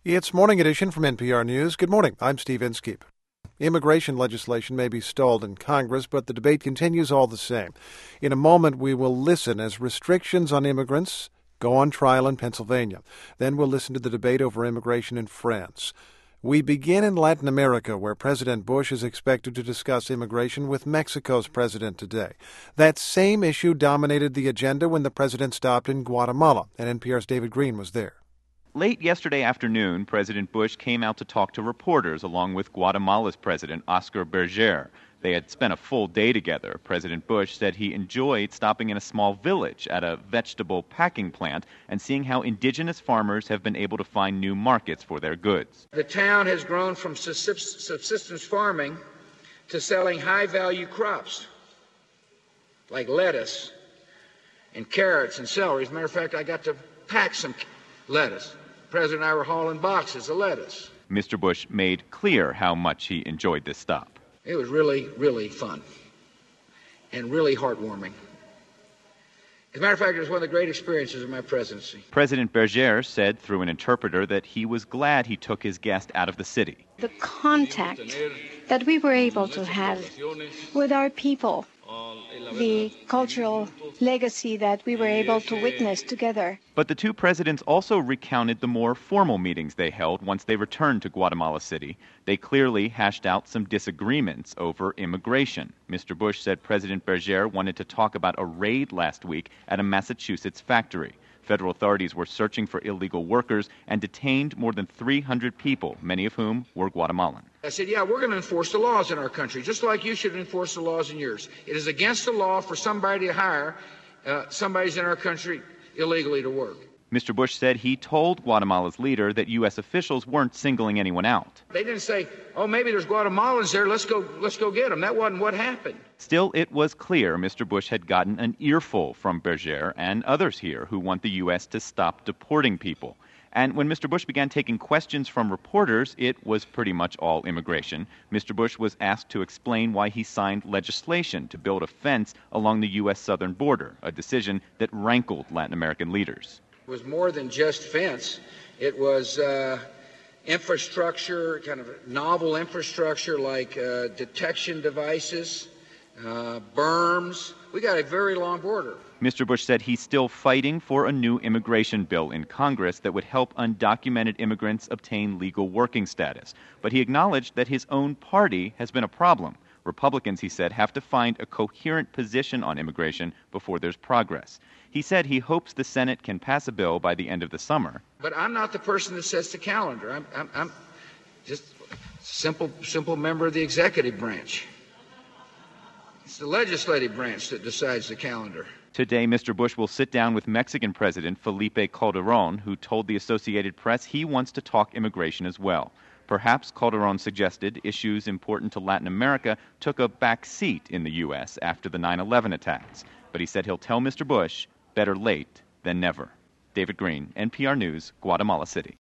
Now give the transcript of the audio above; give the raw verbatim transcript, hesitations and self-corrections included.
It's Morning Edition from N P R News. Good morning. I'm Steve Inskeep. Immigration legislation may be stalled in Congress, but the debate continues all the same. In a moment, we will listen as restrictions on immigrants go on trial in Pennsylvania. Then we'll listen to the debate over immigration in France. We begin in Latin America, where President Bush is expected to discuss immigration with Mexico's president today. That same issue dominated the agenda when the president stopped in Guatemala, and N P R's David Green was there. Late yesterday afternoon, President Bush came out to talk to reporters along with Guatemala's president, Oscar Berger. They had spent a full day together. President Bush said he enjoyed stopping in a small village at a vegetable packing plant and seeing how indigenous farmers have been able to find new markets for their goods. The town has grown from subsistence farming to selling high-value crops like lettuce and carrots and celery. As a matter of fact, I got to pack some lettuce. The President and I were hauling boxes of lettuce. Mister Bush made clear how much he enjoyed this stop. It was really, really fun and really heartwarming. As a matter of fact, it was one of the great experiences of my presidency. President Berger said through an interpreter that he was glad he took his guest out of the city. The contact that we were able to have with our people, the cultural legacy that we were able to witness together. But the two presidents also recounted the more formal meetings they held once they returned to Guatemala City. They clearly hashed out some disagreements over immigration. Mister Bush said President Berger wanted to talk about a raid last week at a Massachusetts factory. Federal authorities were searching for illegal workers and detained more than three hundred people, many of whom were Guatemalan. I said, yeah, we're going to enforce the laws in our country, just like you should enforce the laws in yours. It is against the law for somebody to hire uh, somebody in our country illegally to work. Mister Bush said he told Guatemala's leader that U S officials weren't singling anyone out. They didn't say, oh, maybe there's Guatemalans there, let's go let's go get them. That wasn't what happened. Still, it was clear Mister Bush had gotten an earful from Berger and others here who want the U S to stop deporting people. And when Mister Bush began taking questions from reporters, it was pretty much all immigration. Mister Bush was asked to explain why he signed legislation to build a fence along the U S southern border, a decision that rankled Latin American leaders. It was more than just fence. It was uh, infrastructure, kind of novel infrastructure like uh, detection devices, uh, berms. We got a very long border. Mister Bush said he's still fighting for a new immigration bill in Congress that would help undocumented immigrants obtain legal working status. But he acknowledged that his own party has been a problem. Republicans, he said, have to find a coherent position on immigration before there's progress. He said he hopes the Senate can pass a bill by the end of the summer. But I'm not the person that sets the calendar. I'm, I'm, I'm just a simple, simple member of the executive branch. It's the legislative branch that decides the calendar. Today, Mister Bush will sit down with Mexican President Felipe Calderón, who told the Associated Press he wants to talk immigration as well. Perhaps, Calderón suggested, issues important to Latin America took a back seat in the U S after the nine eleven attacks. But he said he'll tell Mister Bush, better late than never. David Green, N P R News, Guatemala City.